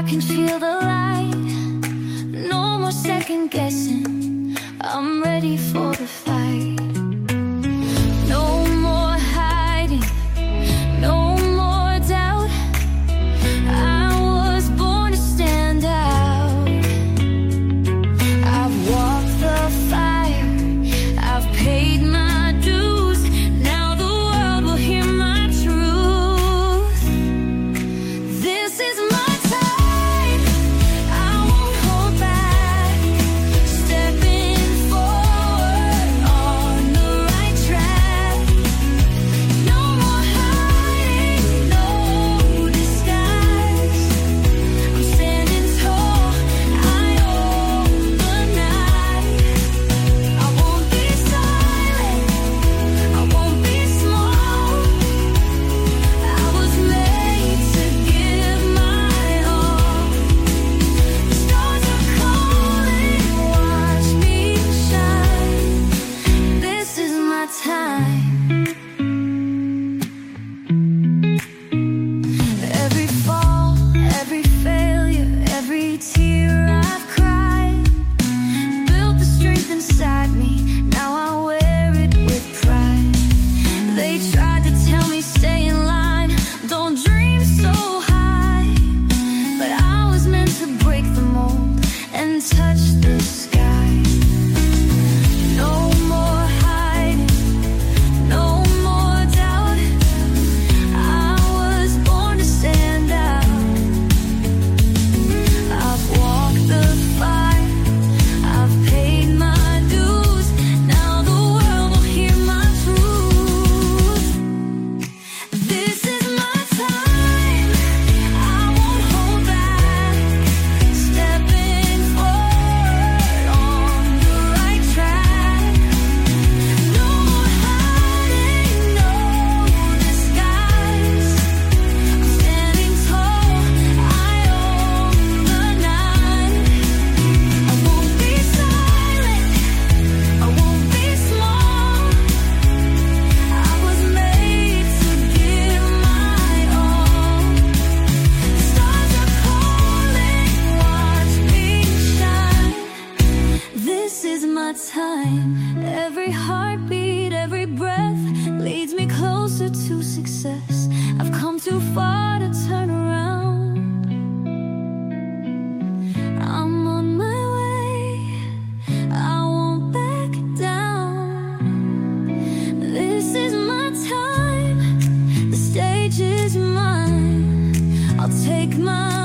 can feel the light. No more second guessing. I'm ready for the fight. No more hiding. No more doubt. I was born to stand out. I've walked the fire. I've paid my dues. Now the world will hear my truth. This is my time. I won't hold back. Stepping forward on the right track. No more hiding, no disguise. I'm standing tall. I own the night. I won't be silent. I won't be small. I was made to give my all. The stars are calling, watch me shine. This is my time. Every fall, every failure, every tear I've cried built the strength inside me. Now I wear it with pride. They tried to tell me stay in line, don't dream so high, but I was meant to break the mold and touch the sky. No more hiding, no more doubt. I was born to stand out. I've walked the fire. I've paid my dues. Now the world will hear my truth. This is my time. I won't hold back. Stepping forward on the right track. No more hiding, no disguise. I'm standing tall. I own the night. I won't be silent. I won't be small. I was made to give my all. The stars are calling, watch me shine. This is my time. Every heartbeat, every breath leads me closer to success. I've come too far to turn around. I'm on my way. I won't back down. This is my time. The stage is mine. I'll take my